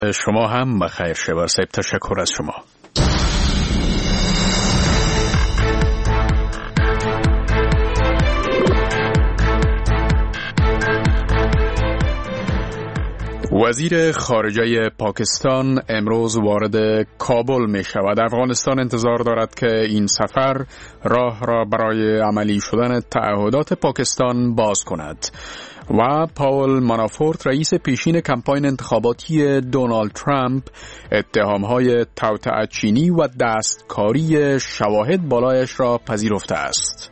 شما هم بخیر شب صاحب، تشکر از شما. وزیر خارجه پاکستان امروز وارد کابل می شود. افغانستان انتظار دارد که این سفر راه را برای عملی شدن تعهدات پاکستان باز کند. و پاول مانافورت رئیس پیشین کمپاین انتخاباتی دونالد ترامپ اتهامهای توطئه چینی و دستکاری شواهد بالایش را پذیرفته است.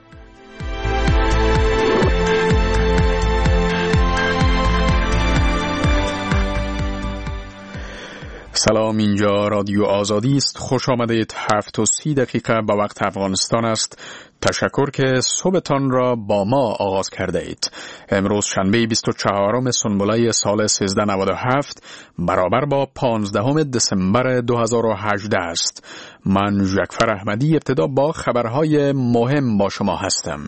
سلام، اینجا رادیو آزادی است. خوش آمدید. 7:30 به وقت افغانستان است. تشکر که صبحتان را با ما آغاز کرده اید. امروز شنبه 24 سنبله سال 1397 برابر با 15 دسامبر 2018 است. من جعفر احمدی ابتدا با خبرهای مهم با شما هستم.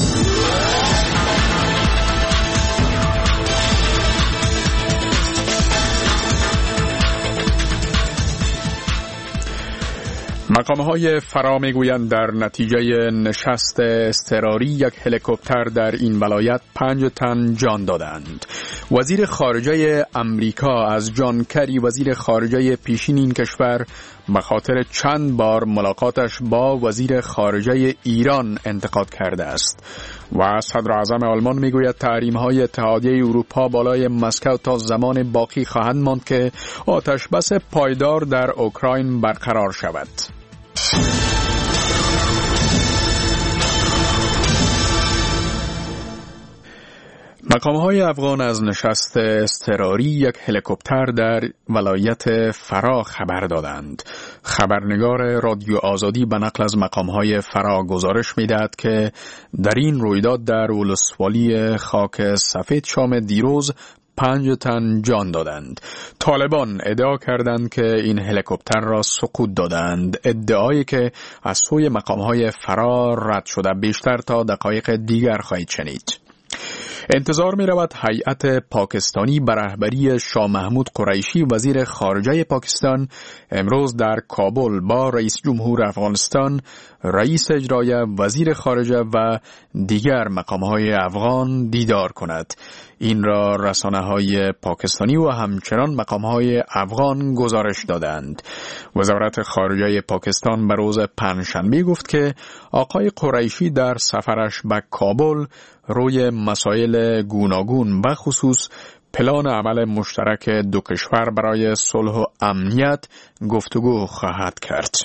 مقام‌های فرا می‌گویند در نتیجه نشست اضطراری یک هلیکوپتر در این ولایت 5 تن جان دادند. وزیر خارجه امریکا از جان کری، وزیر خارجه پیشین این کشور، به خاطر چند بار ملاقاتش با وزیر خارجه ایران انتقاد کرده است. و صدر اعظم آلمان میگوید تحریم‌های اتحادیه اروپا بالای مسکو تا زمان باقی خواهند ماند که آتشبس پایدار در اوکراین برقرار شود. مقام‌های افغان از نشست اضطراری یک هلیکوپتر در ولایت فرا خبر دادند. خبرنگار رادیو آزادی به نقل از مقام‌های فرا گزارش می‌دهد که در این رویداد در ولسوالی خاک سفید شام دیروز 5 تن جان دادند. طالبان ادعا کردند که این هلیکوپتر را سقوط دادند، ادعایی که از سوی مقام‌های فرا رد شده. بیشتر تا دقایق دیگر خواهید شنید. انتظار می رود هیئت پاکستانی به رهبری شاه محمود قریشی وزیر خارجه پاکستان امروز در کابل با رئیس جمهور افغانستان، رئیس اجرایی، وزیر خارجه و دیگر مقام‌های افغان دیدار کند. این را رسانه‌های پاکستانی و همچنان مقام‌های افغان گزارش دادند. وزارت خارجه پاکستان به روز پنجشنبه گفت که آقای قریشی در سفرش به کابل روی مسائل گوناگون و خصوص پلان عمل مشترک دو کشور برای صلح و امنیت گفتگو خواهد کرد.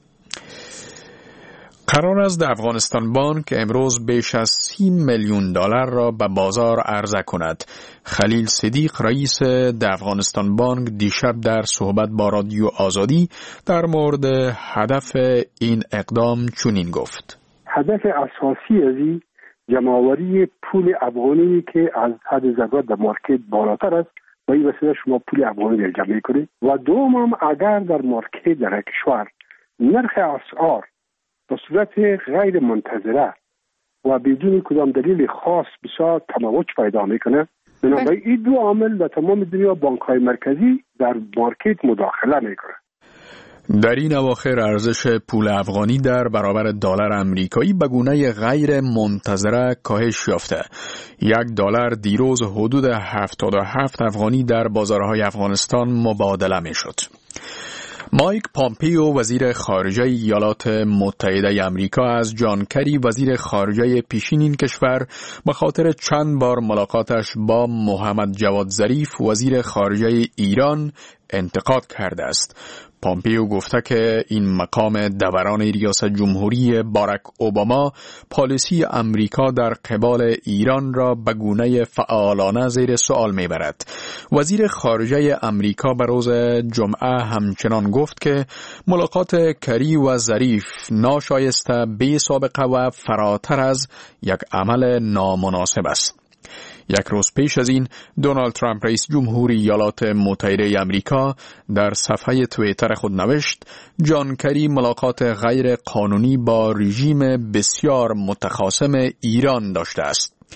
قرار است افغانستان بانک امروز بیش از 30 میلیون دلار را به بازار عرضه کند. خلیل صدیق رئیس افغانستان بانک دیشب در صحبت با رادیو آزادی در مورد هدف این اقدام چنین گفت: هدف اساسی از این جمع‌آوری پول افغانی که از حد ضرورت در مارکت بالاتر است و این وسیله شما پول افغانی را جمع کنید. و دوم هم اگر در مارکت در کشور نرخ اسعار به صورت غیر منتظره و بدون کدام دلیل خاص بسیار تمایج پیدا میکنه، بنابراین این دو عامل در تمام دنیا بانک‌های مرکزی در مارکت مداخله میکنه. در این اواخر ارزش پول افغانی در برابر دلار امریکایی به گونه غیر منتظره کاهش یافته. $1 دیروز حدود 77 افغانی در بازارهای افغانستان مبادله میشد. مایک پامپیو وزیر خارجه ایالات متحده آمریکا از جان کری وزیر خارجه پیشین این کشور به خاطر چند بار ملاقاتش با محمد جواد ظریف وزیر خارجه ایران انتقاد کرده است. پامپیو گفته که این مقام دوران ریاست جمهوری باراک اوباما پالیسی امریکا در قبال ایران را به گونه فعالانه زیر سوال میبرد. وزیر خارجه امریکا به روز جمعه همچنان گفت که ملاقات کری و ظریف ناشایسته، بی سابقه و فراتر از یک عمل نامناسب است. یک روز پیش از این دونالد ترامپ رئیس جمهوری ایالات متحده آمریکا در صفحه توییتر خود نوشت جان کری ملاقات غیر قانونی با رژیم بسیار متخاصم ایران داشته است.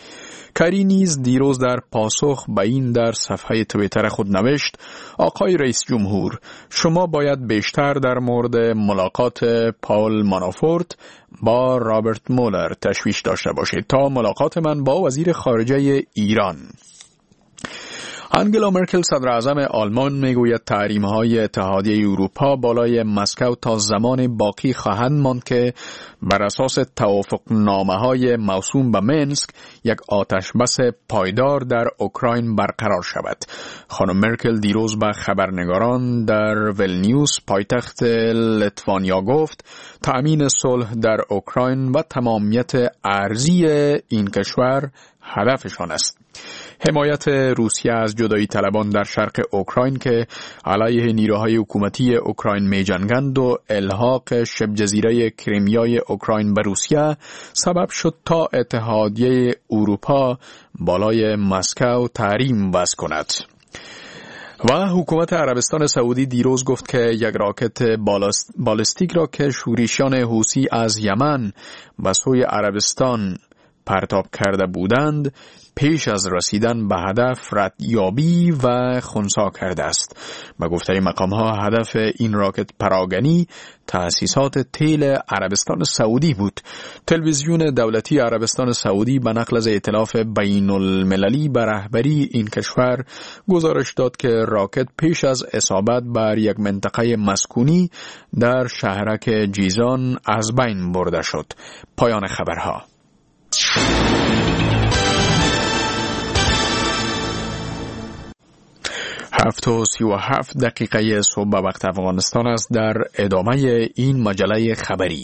کری نیز دیروز در پاسخ به این در صفحه توییتر خود نوشت: آقای رئیس جمهور، شما باید بیشتر در مورد ملاقات پاول مانافورت با رابرت مولر تشویش داشته باشید تا ملاقات من با وزیر خارجه ایران. انگلا مرکل صدر اعظم آلمان میگوید تحریم‌های اتحادیه اروپا بالای مسکو تا زمان باقی خواهند ماند که بر اساس توافقنامه‌های موسوم به منسک یک آتشبس پایدار در اوکراین برقرار شود. خانم مرکل دیروز به خبرنگاران در ولنیوس پایتخت لیتوانیا گفت تأمین صلح در اوکراین و تمامیت ارضی این کشور هدفشان است. حمایت روسیه از جدایی طلبان در شرق اوکراین که علیه نیروهای حکومتی اوکراین می جنگند و الحاق شبه جزیره کریمیای اوکراین به روسیه سبب شد تا اتحادیه اروپا بالای مسکو تحریم وضع کند. و حکومت عربستان سعودی دیروز گفت که یک راکت بالستیک را که شورشیان حوثی از یمن به سوی عربستان پرتاب کرده بودند پیش از رسیدن به هدف ردیابی و خنثی کرده است. به گفته مقام‌ها هدف این راکت پراگنی تأسیسات تیل عربستان سعودی بود. تلویزیون دولتی عربستان سعودی به نقل از ائتلاف بین المللی به رهبری این کشور گزارش داد که راکت پیش از اصابت بر یک منطقه مسکونی در شهرک جیزان از بین برده شد. پایان خبرها. 7:37 صبح به وقت افغانستان است. در ادامه این مجله خبری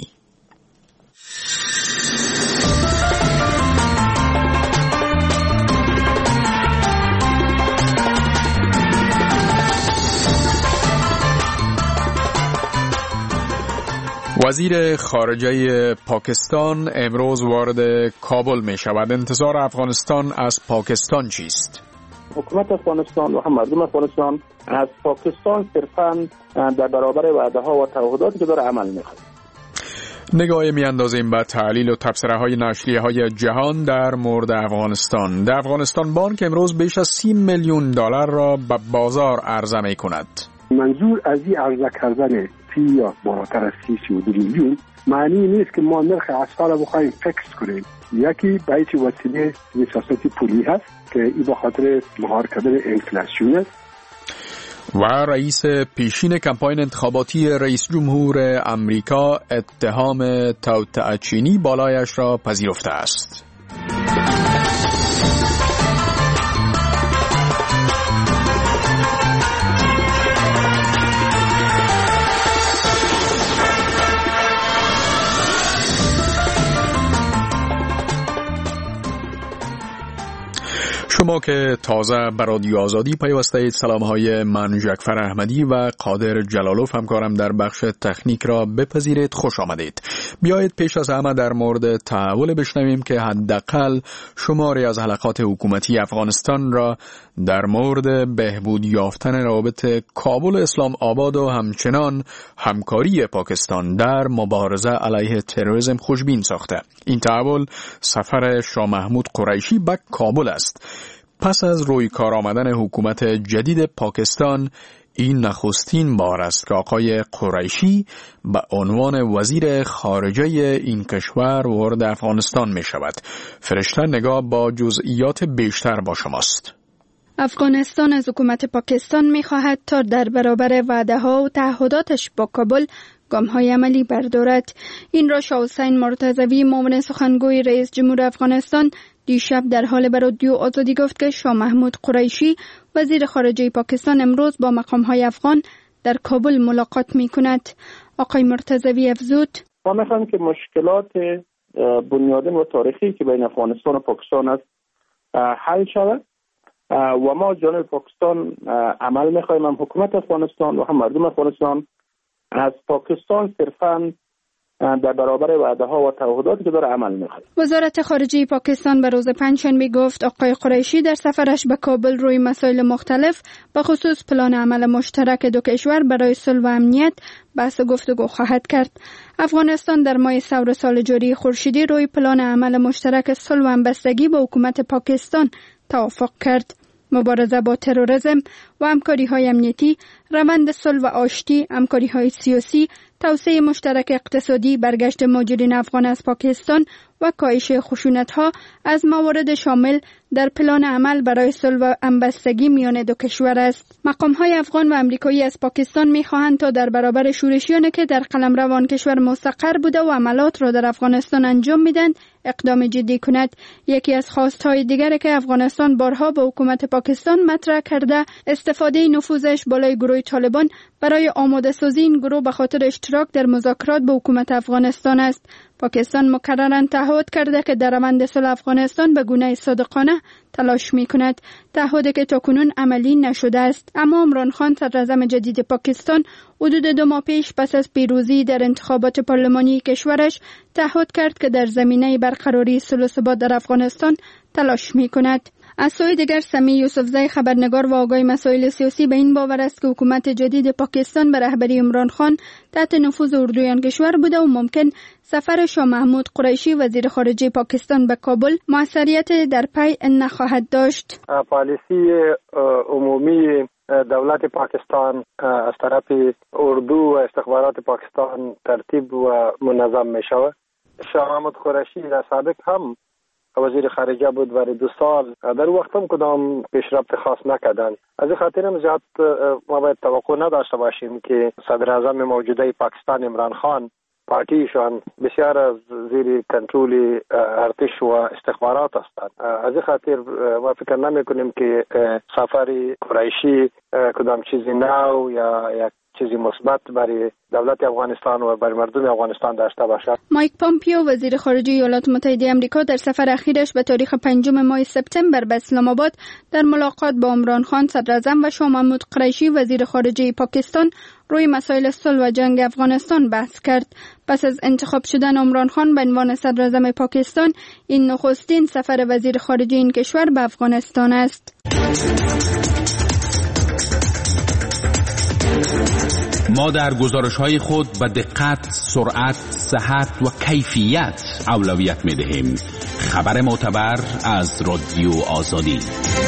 وزیر خارجه پاکستان امروز وارد کابل می شود. انتظار افغانستان از پاکستان چیست؟ حکومت افغانستان و هم مردم افغانستان از پاکستان صرفاً در برابر وعده‌ها و تعهداتی که داره عمل می‌کنه. نگاهی می‌اندازیم به تحلیل و تبصره‌های نشریه‌های جهان در مورد افغانستان. در افغانستان بانک امروز بیش از 30 میلیون دلار را به بازار عرضه می‌کند. منظور از این عرضه کردن 30 یا بالاتر از 32 میلیون معنی نیست که ما نرخ اسعار را بخوایم فکس کنیم. یکی به هیچ وسیله سیاست پولی هست که این به خاطر مهار کردن انفلاسیون است. و رئیس پیشین کمپاین انتخاباتی رئیس جمهور امریکا اتهام توطئه چینی بالایش را پذیرفته است. شما که تازه به رادیو آزادی پیوسته اید، سلام‌های من جعفر احمدی و قادر جلالوف همکارم در بخش تکنیک را بپذیرید. خوش آمدید. بیایید پیش از همه در مورد تحول بشنویم که حداقل شماری از حلقات حکومتی افغانستان را در مورد بهبود یافتن روابط کابل اسلام آباد و همچنان همکاری پاکستان در مبارزه علیه تروریسم خوشبین ساخته. این تحول سفر شاه محمود قریشی به کابل است. پس از روی کار آمدن حکومت جدید پاکستان، این نخستین بار است که آقای قریشی به عنوان وزیر خارجه این کشور وارد افغانستان می شود. فرشته نگاه با جزئیات بیشتر با شماست. افغانستان از حکومت پاکستان می خواهد تا در برابر وعده ها و تعهداتش با کابل گام های عملی بردارد. این را شاه حسین مرتضوی معاون سخنگوی رئیس جمهور افغانستان دیشب در حال به رادیو آزادی گفت که شاه محمود قریشی وزیر خارجه پاکستان امروز با مقام های افغان در کابل ملاقات می کند. آقای مرتضوی افزود: ما می‌خوایم که مشکلات بنیادین و تاریخی که بین افغانستان و پاکستان است حل شود و ما جانب پاکستان عمل می‌خوایم. هم حکومت افغانستان و هم مردم افغانستان از پاکستان صرفاً در برابر وعده ها و تعهداتی که داره عمل میکنه. وزارت خارجه پاکستان به روز پنجشنبه گفت آقای قریشی در سفرش به کابل روی مسائل مختلف به خصوص پلان عمل مشترک دو کشور برای صلح و امنیت بحث و گفتگو خواهد کرد. افغانستان در ماه ثور سال جاری خورشیدی روی پلان عمل مشترک صلح و همبستگی با حکومت پاکستان توافق کرد. مبارزه با تروریسم و همکاری‌های امنیتی، روند صلح و آشتی، همکاری‌های سیاسی، توسعه مشترک اقتصادی، برگشت مهاجرین افغان از پاکستان و کاهش خشونت‌ها از موارد شامل در پلان عمل برای صلح و همبستگی میان دو کشور است. مقام‌های افغان و امریکایی از پاکستان می‌خواهند تا در برابر شورشیانی که در قلمرو آن کشور مستقر بوده و عملات را در افغانستان انجام می‌دهند اقدام جدی کند. یکی از خواست‌های دیگری که افغانستان بارها به حکومت پاکستان مطرح کرده، استفاده نفوذش بالای گروه طالبان برای آماده سازی این گروه به خاطر اشتراک در مذاکرات با حکومت افغانستان است. پاکستان مکرراً تعهد کرده که در روند صلح افغانستان به گونه صادقانه تلاش می‌کند، تعهدی که تاکنون عملی نشده است. اما عمران خان صدراعظم جدید پاکستان حدود 2 ماه پیش پس از پیروزی در انتخابات پارلمانی کشورش تعهد کرد که در زمینه برقراری صلح و ثبات در افغانستان تلاش می‌کند. از سوی دیگر سمیع یوسفزی خبرنگار و آگاه مسائل سیاسی به این باور است که حکومت جدید پاکستان به رهبری عمران خان تحت نفوذ اردوی آن کشور بوده و ممکن سفر شاه محمود قریشی وزیر خارجه پاکستان به کابل موثریت در پی نخواهد داشت. پالیسی عمومی دولت پاکستان از طرف اردو و استخبارات پاکستان ترتیب و منظم می شود. شاه محمود قریشی در سابق هم وزیر خارجه بود و 2 سال در وقت هم کدام پیشرفت خاص نکردن. از این خاطر هم زیاد ما باید توقع نداشته باشیم که صدر اعظم موجوده پاکستان عمران خان پارتیشان بسیار از زیر کنترل ارتش و استخبارات هستند. از این خاطر ما فکر نمی کنیم که سفر قریشی کدام چیزی نو یا یک چیزی مثبت برای دولت افغانستان و برای مردم افغانستان داشته باشد. مایک پامپیو وزیر خارجه ایالات متحده آمریکا در سفر اخیرش به تاریخ 5 ماه سپتامبر به اسلام آباد در ملاقات با عمران خان صدراعظم و شاه محمود قریشی وزیر خارجه پاکستان روی مسائل صلح و جنگ افغانستان بحث کرد. پس از انتخاب شدن عمران خان به عنوان صدراعظم پاکستان، این نخستین سفر وزیر خارجه این کشور به افغانستان است. ما در گزارش‌های خود به دقت، سرعت، صحت و کیفیت اولویت می‌دهیم. خبر معتبر از رادیو آزادی.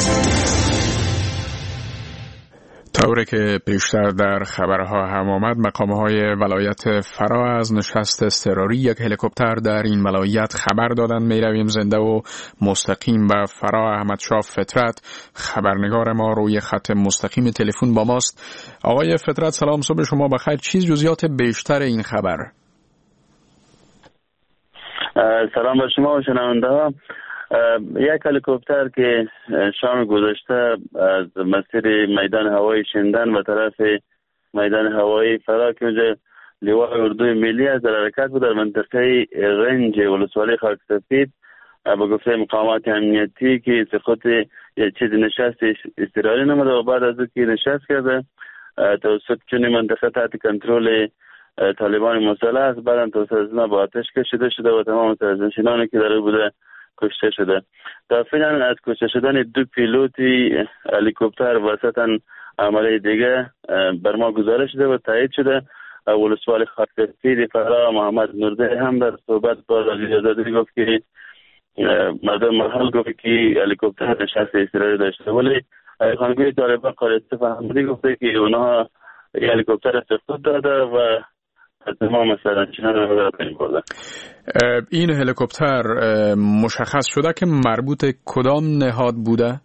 طوری که پیشتر در خبرها هم آمد، مقام‌های ولایت فرا از نشست اضطراری یک هلیکوپتر در این ولایت خبر دادند. میرویم زنده و مستقیم به فرا. احمد شاه فطرت خبرنگار ما روی خط مستقیم تلفن با ماست. آقای فطرت سلام، صبح شما بخیر. چیز جزئیات بیشتر این خبر؟ سلام بر شما و شنونده. یک هلیکوپتر که شام گذشته از مسیر میدان هوایی شندن و طرف میدان هوایی فرا که اونجا لوای اردوی ملی از در حرکت بود در منطقه رنج ولسوالی خاک سفید با گفته مقامات امنیتی که سقوط یک چیز نشست اضطراری نموده و بعد از او که نشست کرده توسط چنین منطقه تحت کنترل طالبان مسلح است. بعد توسط از با آتش کشیده شده و تمام سرنشینانی که در بوده کشته شده. تا فعلا از کشته شدن 2 پیلوت هلیکوپتر وسط عمله دیگه بر ما گزارش شده و تایید شده. ولسوالی خاک سفید فرا محمد نورده هم در صحبت با رادیو آزادی گفت که مردم محل گفت که هلیکوپتر نشست اضطراری داشته، ولی خانگوی طالبان قالیسف احمدی گفته که اونها هلیکوپتر سقوط داده و تمام سرنشینان رو بین برده. این هلیکوپتر مشخص شده که مربوط کدام نهاد بوده؟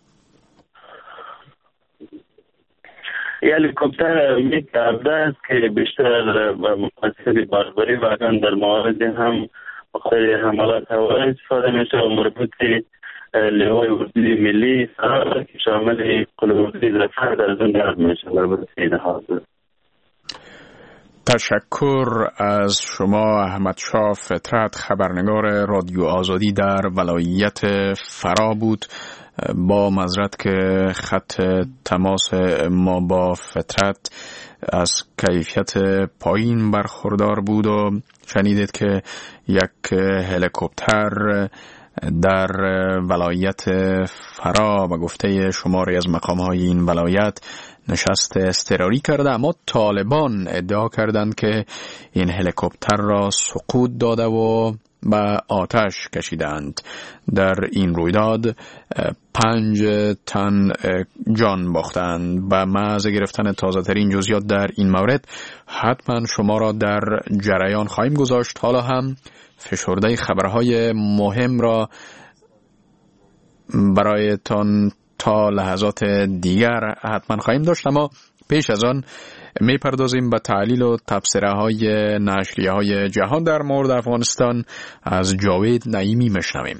هلیکوپتر یک عبده است که بیشتر مقصد باربری و در موارد هم خیلی حملات هوایی استفاده میشه و مربوط لوای اردوی ملی فرا که شامل قلعه‌اردوی ظفر در زون نهاد میشه مربوط این نهاد. تشکر از شما احمد شاه فطرت، خبرنگار رادیو آزادی در ولایت فرا بود. با معذرت که خط تماس ما با فطرت از کیفیت پایین برخوردار بود و شنیدید که یک هلیکوپتر در ولایت فرا و گفته شماری از مقام‌های این ولایت نشست اضطراری کرده، اما طالبان ادعا کردند که این هلیکوپتر را سقوط داده و به آتش کشیدند. در این رویداد 5 تن جان باختند. به محض گرفتن تازه ترین جزئیات در این مورد حتما شما را در جریان خواهیم گذاشت. حالا هم فشرده خبرهای مهم را برایتان تا لحظات دیگر حتما خواهیم داشت، اما پیش از آن میپردازیم به تحلیل و تبصره های نشریه های جهان در مورد افغانستان. از جاوید نعیمی مشنویم.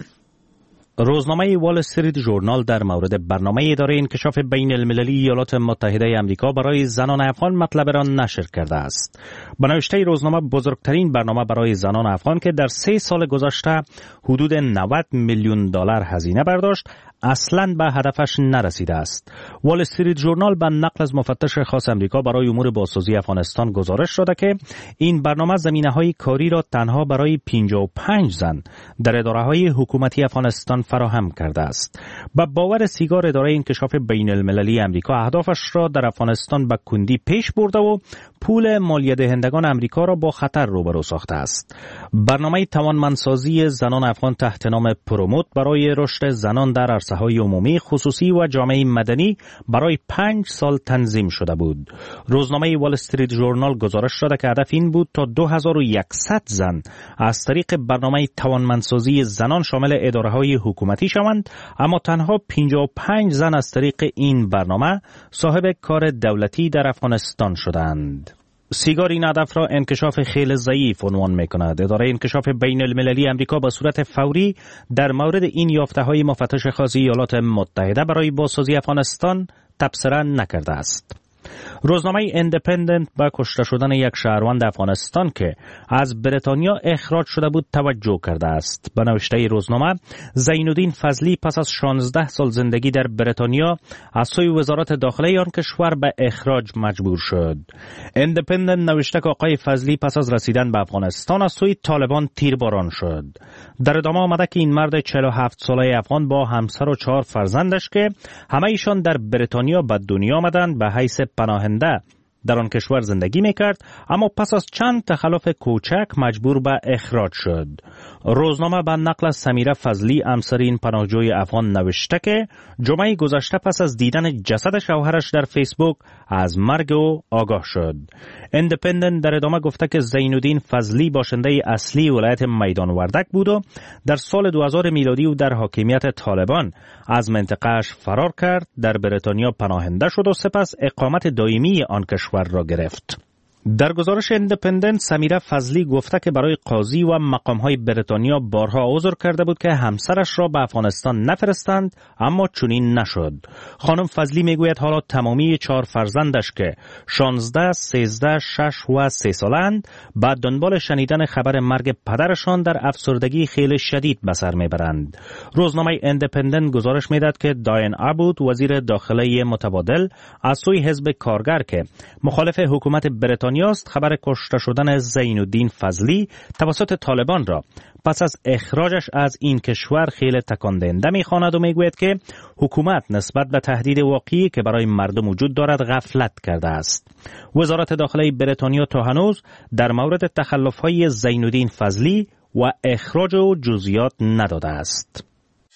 روزنامه وال استریت ژورنال در مورد برنامه اداره انکشاف بین المللی ایالات متحده آمریکا برای زنان افغان مطلب را نشر کرده است. به نوشته روزنامه بزرگترین برنامه برای زنان افغان که در 3 سال گذشته حدود 90 میلیون دلار هزینه برداشت اصلاً به هدفش نرسیده است. وال استریت ژورنال به نقل از مفتش خاص آمریکا برای امور بازسازی افغانستان گزارش داده که این برنامه زمینه‌های کاری را تنها برای 55 زن در اداره‌های حکومتی افغانستان فراهم کرده است. با باور سیگار اداره انکشاف بین المللی آمریکا اهدافش را در افغانستان به کندی پیش برده و پول مالیه دهندگان آمریکا را با خطر روبرو ساخته است. برنامه توانمندسازی زنان افغان تحت نام پروموت برای رشد زنان در عرصه‌های عمومی، خصوصی و جامعه مدنی برای 5 سال تنظیم شده بود. روزنامه وال استریت ژورنال گزارش داده که هدف این بود تا 2100 زن از طریق برنامه توانمندسازی زنان شامل اداره‌های حکومتی شوند، اما تنها 55 زن از طریق این برنامه صاحب کار دولتی در افغانستان شدند. سیگار این هدف را انکشاف خیلی ضعیف عنوان می‌کند. اداره انکشاف بین المللی آمریکا به صورت فوری در مورد این یافته‌های مفتش خاص ایالات متحده برای بازسازی افغانستان تبصره نکرده است. روزنامه ایندیپندنت با کشته شدن یک شهروند افغانستان که از بریتانیا اخراج شده بود توجه کرده است. به نوشته روزنامه، زینالدین فضلی پس از 16 سال زندگی در بریتانیا از سوی وزارت داخله آن کشور به اخراج مجبور شد. ایندیپندنت نوشته که آقای فضلی پس از رسیدن به افغانستان از سوی طالبان تیرباران شد. در ادامه آمده که این مرد 47 ساله افغان با همسر و 4 فرزندش که همه ایشان در بریتانیا به دنیا آمدند به حیث پناهنده در آن کشور زندگی میکرد، اما پس از چند تخلف کوچک مجبور به اخراج شد. روزنامه به نقل از سمیره فضلی همسر این پناهجوی افغان نوشته که جمعه گذشته پس از دیدن جسد شوهرش در فیسبوک از مرگ او آگاه شد. ایندیپندنت در ادامه گفته که زینالدین فضلی باشنده اصلی ولایت میدان وردک بود و در سال 2000 میلادی او در حاکمیت طالبان از منطقه‌اش فرار کرد، در بریتانیا پناهنده شد و سپس اقامت دائمی آن کشور را گرفت. در گزارش ایندیپندنت سمیره فضلی گفته که برای قاضی و مقام‌های بریتانیا بارها عذر کرده بود که همسرش را به افغانستان نفرستند، اما چنین نشد. خانم فضلی میگوید حالا تمامی 4 فرزندش که 16، 13، 6 و 3 سالند بعد دنبال شنیدن خبر مرگ پدرشان در افسردگی خیلی شدید به سر میبرند. روزنامه ایندیپندنت گزارش میداد که داین ابود وزیر داخله متبادل از سوی حزب کارگر که مخالف حکومت بریتانیا است خبر کشته شدن زینالدین فضلی توسط طالبان را پس از اخراجش از این کشور خیلی تکان دهنده می‌خواند و میگوید که حکومت نسبت به تهدید واقعی که برای مردم وجود دارد غفلت کرده است. وزارت داخله بریتانیا تا هنوز در مورد تخلف‌های زینالدین فضلی و اخراج او جزئیات نداده است.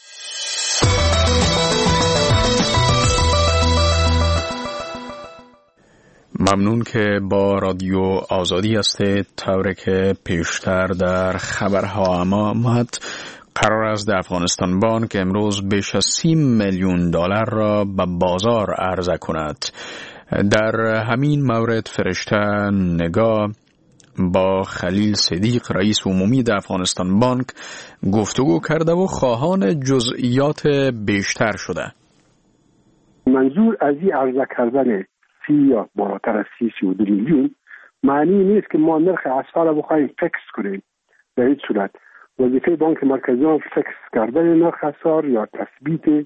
ممنون که با رادیو آزادی هستید. طوری که پیشتر در خبرها آمد قرار است در افغانستان بانک امروز بیش از 30 میلیون دلار را به بازار عرضه کند. در همین مورد فرشته نگاه با خلیل صدیق رئیس عمومی در افغانستان بانک گفتگو کرده و خواهان جزئیات بیشتر شده. منظور از این عرضه کردن یا بالاتر از 32 میلیون معنی نیست که ما نرخ اسعار را بخوایم فکس کنیم. در این صورت وظیفه بانک مرکزی فکس کردن نرخ اسعار یا تثبیت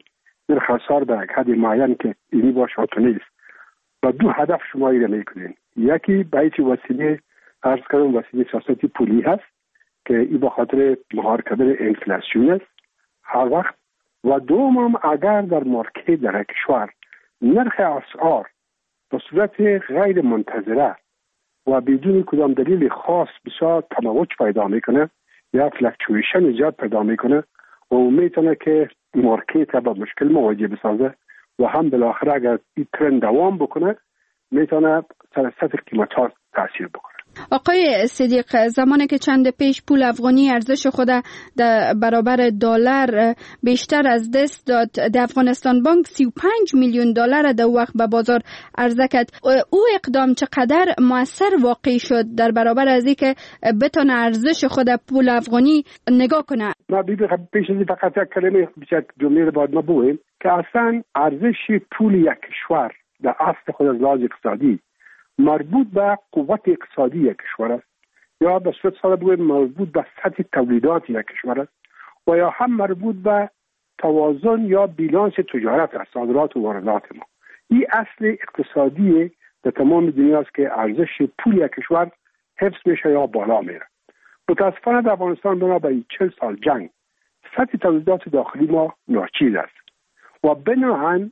نرخ اسعار در یک حد معین که اینی باشه تو نیست و دو هدف شما ایره میکنین. یکی به هیچ وسیله عرض کردم وسیله سیاستی پولی هست که این به خاطر مهار کردن انفلاسیون است هر وقت، و دوم اگر در مارکت در کشور نرخ اسعار به صورت غیر منتظره و بدون کدام دلیل خاص بسیار تموج پیدا میکنه یا فلکچویشن ایجاد پیدا میکنه و میتونه که مارکت با مشکل مواجه بسازه و هم بالاخره اگر این ترند دوام بکنه میتونه سر سطح قیمت‌ها تاثیر بکنه. آقای صدیق، زمانی که چند پیش پول افغانی ارزش خود در برابر دلار بیشتر از دست داد، در افغانستان بانک 35 میلیون دلار در وقت به بازار عرضه کرد. او اقدام چقدر مؤثر واقع شد در برابر از اینکه بتونه ارزش خود پول افغانی نگاه کنه؟ ما پیش از فقط یک کلمه بیشتر جمله بعد ما بگویم که اصلا ارزش پول یک کشور در اصل خود از لحاظ اقتصادی مربوط به قوت اقتصادی یک کشور است، یا به صورت ساده بگویم مربوط به سطح تولیدات یک کشور است، و یا هم مربوط به توازن یا بیلانس تجارت است، صادرات و واردات ما. این اصل اقتصادی در تمام دنیا است که ارزش پول یک کشور حفظ میشه یا بالا میره. متاسفانه در افغانستان بنابراین 40 سال جنگ سطح تولیدات داخلی ما ناچیز است و بنابراین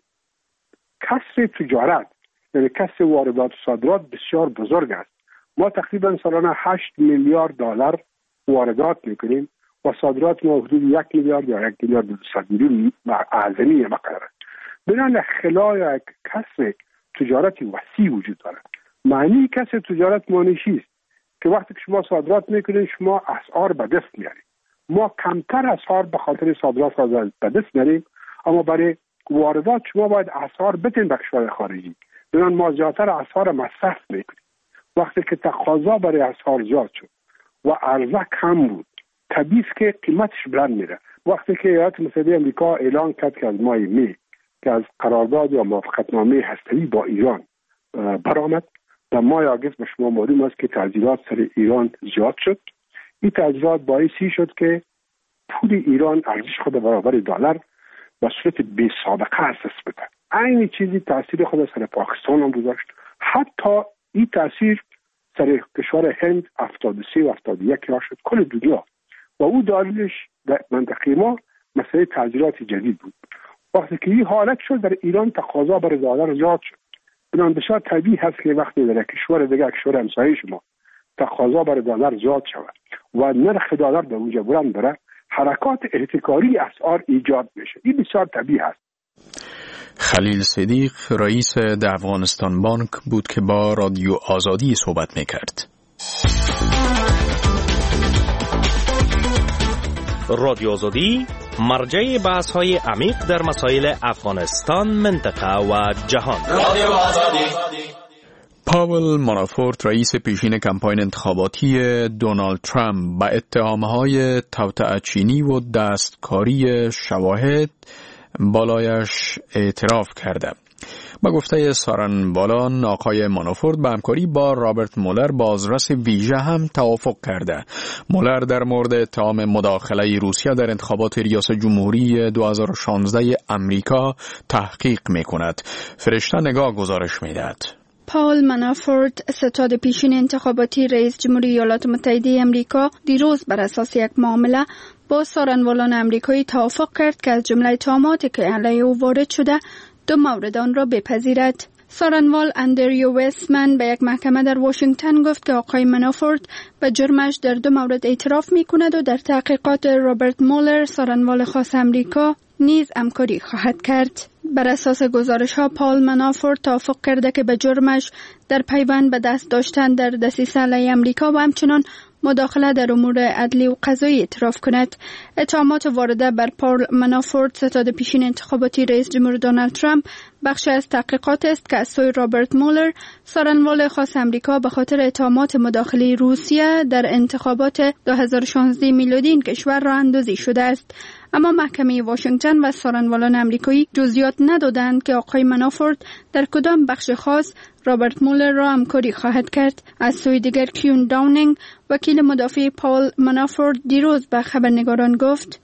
کسر تجارت یعنی کسر واردات و صادرات بسیار بزرگ است. ما تقریبا سالانه 8 میلیارد دلار واردات میکنیم و صادرات ما حدود 1 میلیارد یا 1 میلیارد 200 میلیون اعظمی مقدار است. بنابراین خلای یک کسر تجارتی وسیع وجود دارد. معنی کسر تجارت مانشی است که وقتی که شما صادرات میکنید شما اسعار به دست میارید. ما کمتر اسعار به خاطر صادرات به دست میاریم، اما برای واردات شما باید اسعار بتین به کشور خارجی. بنابراین ما زیادتر اسعار مصرف میکنیم. وقتی که تقاضا برای اسعار زیاد شد و عرضه کم بود، طبیعی است که قیمتش بلند میره. وقتی که ایالات متحده آمریکا اعلان کرد که از ماه می که از قرارداد یا موافقتنامه هسته‌ای با ایران برآمد، در ماه آگوست به شما معلوم است که تعذیرات سر ایران زیاد شد. این تعذیرات باعثی شد که پول ایران ارزش خود برابر دلار به صورت بی سابقه اساس بده. این چیزی تاثیر خود سر پاکستان هم گذاشت. حتی این تاثیر سر کشور هند 73 و 71 شد کل دنیا، و او دلیلش در منطقه ما مسئله تعذیرات جدید بود. وقتی که این حالت شد در ایران تقاضا برای دلار زیاد شد. بنابراین بسیار طبیعی هست که وقتی در کشور دیگه، کشور همسایه شما، تقاضا برای دلار زیاد شود و نرخ دلار به اونجا بلند بره، حرکات احتکاری اسعار ایجاد میشه. این بسیار طبیعی هست. خلیل صدیق رئیس افغانستان بانک بود که با رادیو آزادی صحبت میکرد. رادیو آزادی مرجع بحث‌های عمیق در مسائل افغانستان، منطقه و جهان. رادیو آزادی. پاول مانافورت رئیس پیشین کمپاین انتخاباتی دونالد ترامپ با اتهام‌های توطئه چینی و دستکاری شواهد بالایش اعتراف کرده. با گفته سارن بالان، آقای مانافورت به همکاری با رابرت مولر بازرس ویژه هم توافق کرده. مولر در مورد اتهام مداخله روسیه در انتخابات ریاست جمهوری 2016 امریکا تحقیق می‌کند. فرشته نگاه گزارش می‌دهد. پاول منافورت، ستاد پیشین انتخاباتی رئیس جمهوری ایالات متحده آمریکا، دیروز بر اساس یک معامله با سارنوالان آمریکایی توافق کرد که از جمله اتهاماتی که علیه او وارد شده، دو مورد آن را بپذیرد. سارنوال اندریو وستمن به یک محکمه در واشنگتن گفت که آقای منافورت به جرمش در دو مورد اعتراف می‌کند و در تحقیقات رابرت مولر، سارنوال خاص آمریکا، نیز همکاری خواهد کرد. بر اساس گزارش‌ها پاول منافورت توافق کرده که به جرمش در پیوند به دست داشتن در دسیسه علیه آمریکا و همچنان مداخله در امور عدلی و قضایی اعتراف کند. اتهامات وارده بر پاول منافورت، ستاد پیشین انتخاباتی رئیس جمهور دونالد ترامپ، بخش از تحقیقات است که از سوی رابرت مولر، سارنوال خاص آمریکا، به خاطر اتهامات مداخله روسیه در انتخابات 2016 میلادی این کشور را اندازی شده است. اما محکمه واشنگتن و سارنوالان امریکایی جزئیات ندادند که آقای منافورت در کدام بخش خاص رابرت مولر را همکاری خواهد کرد. از سوی دیگر کیون داونینگ وکیل مدافع پاول منافورت دیروز به خبرنگاران گفت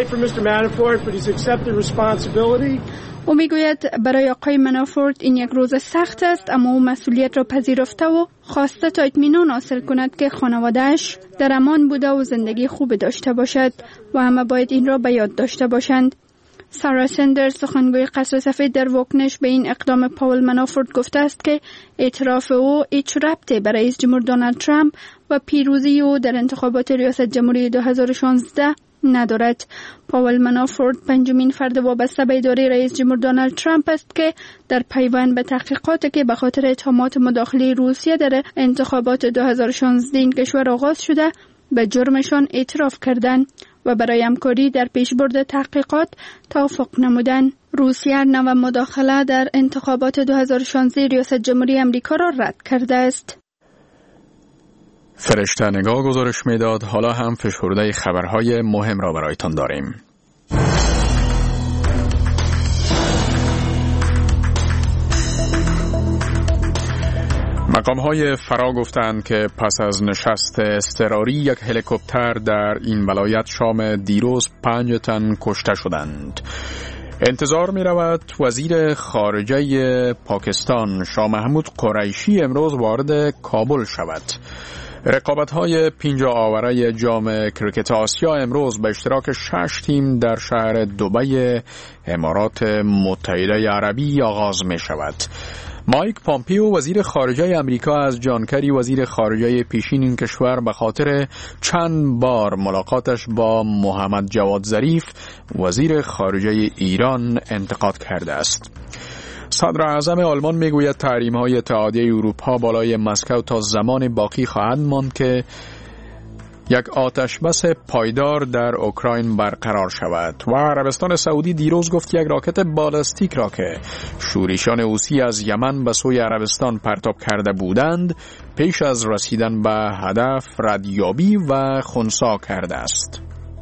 او میگوید برای آقای منافورت این یک روز سخت است، اما او مسئولیت را پذیرفته و خواسته تا اطمینان حاصل کند که خانواده‌اش در امان بوده و زندگی خوب داشته باشد و همه باید این را به یاد داشته باشند. سارا سندرز سخنگوی قصر سفید در واکنش به این اقدام پاول منافورت گفته است که اعتراف او هیچ ربطی به رئیس جمهور دونالد ترامپ و پیروزی او در انتخابات ریاست جمهوری 2016 ندارد. پاول منافورت پنجمین فرد وابسته به اداره رئیس جمهور دونالد ترامپ است که در پیوند به تحقیقاتی که به خاطر اتهامات مداخله روسیه در انتخابات 2016 این کشور آغاز شده به جرمشان اعتراف کردند و برای همکاری در پیشبرد تحقیقات توافق نمودند. روسیه نوع مداخله در انتخابات 2016 ریاست جمهوری آمریکا را رد کرده است. فرشته نگاه گزارش میداد. حالا هم فشرده خبرهای مهم را برایتان داریم. مقام‌های فرا گفتند که پس از نشست اضطراری یک هلیکوپتر در این ولایت شام دیروز 5 تن کشته شدند. انتظار می رود وزیر خارجه پاکستان شاه محمود قریشی امروز وارد کابل شود. رقابت‌های 50 آوره جام کریکت آسیا امروز به اشتراک 6 تیم در شهر دبی امارات متحده عربی آغاز می شود. مایک پامپیو وزیر خارجه امریکا از جان کری وزیر خارجه پیشین این کشور به خاطر چند بار ملاقاتش با محمد جواد ظریف وزیر خارجه ایران انتقاد کرده است. صدر اعظم آلمان میگوید تحریم‌های اتحادیه اروپا بالای مسکو تا زمان باقی خواهد ماند که یک آتشبس پایدار در اوکراین برقرار شود. و عربستان سعودی دیروز گفت یک راکت بالستیک را که شورشیان حوثی از یمن به سوی عربستان پرتاب کرده بودند پیش از رسیدن به هدف ردیابی و خنثی کرده است.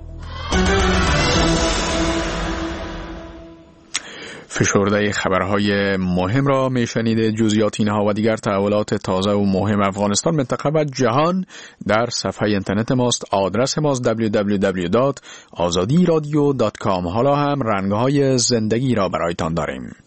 فشرده خبرهای مهم را میشنید. جزئیات اینها و دیگر تحولات تازه و مهم افغانستان، منطقه و جهان در صفحه اینترنت ماست. آدرس ماست www.azadiradio.com. حالا هم رنگهای زندگی را برایتان داریم.